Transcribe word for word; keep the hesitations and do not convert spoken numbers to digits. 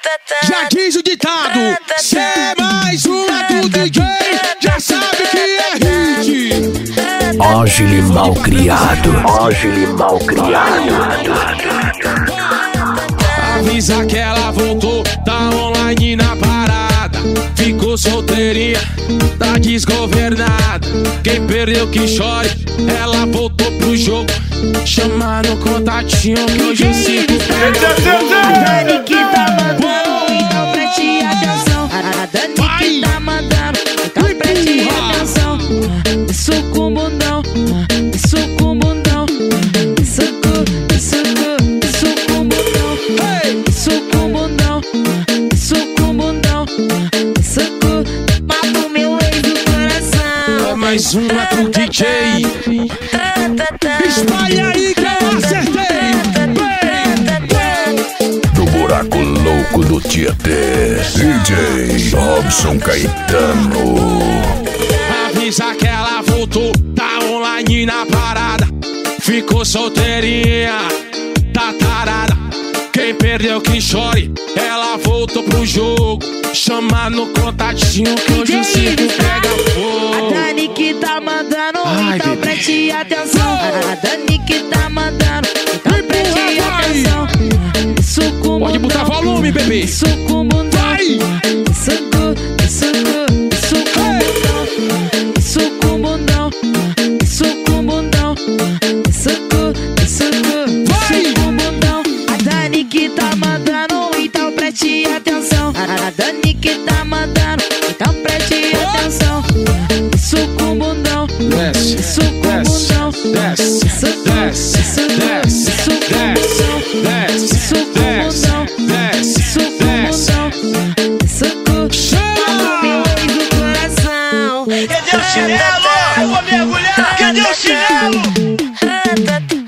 Já diz o ditado, cê é mais uma do D J, já sabe que é hit. Ágil e mal criado, ágil e mal criado. Avisa que ela voltou, tá online na parada. Ficou solteirinha, tá desgovernada. Quem perdeu que chore, ela voltou pro jogo. Chama no contatinho que hoje eu sinto A Dani que tá mandando, então preste atenção. A Dani que tá mandando, então preste atenção. Isso com o bundão, isso com o bundão. Isso com, isso com, isso com o bundão. Isso com o bundão, isso com o bundão. Isso com, mata o meu ex do coração. É mais uma pro D J. Espalha aí que eu acertei. Do buraco louco do Tietê, D J Robson Caetano. Avisa que ela voltou, tá online na parada. Ficou solteirinha, tá tarada. Quem perdeu que chore, ela voltou pro jogo. Chama no contatinho que hoje o circo pega fogo. A Dani que tá mandando, Ai, então bebê. preste atenção. A Dani que tá mandando, então preste atenção. Isso com o Pode botar bundão, volume, bebê. isso com o bundão. Vai! Isso com, isso com, isso com o bundão. Isso com o bundão, isso com o bundão. Isso com, isso com, Vai! isso com o bundão. A Dani que tá mandando, então preste atenção. A Dani que tá mandando, então preste atenção. Isso com o bundão, Desce, isso com o desce, bundão. desce, Isso com, desce, isso com, desce, isso com o desce, bundão. desce, Isso com o desce, bundão, desce, isso com o desce. bundão. Isso com, Chama! meu ex do coração. Cadê o chinelo? Eu vou mergulhar. Cadê o chinelo?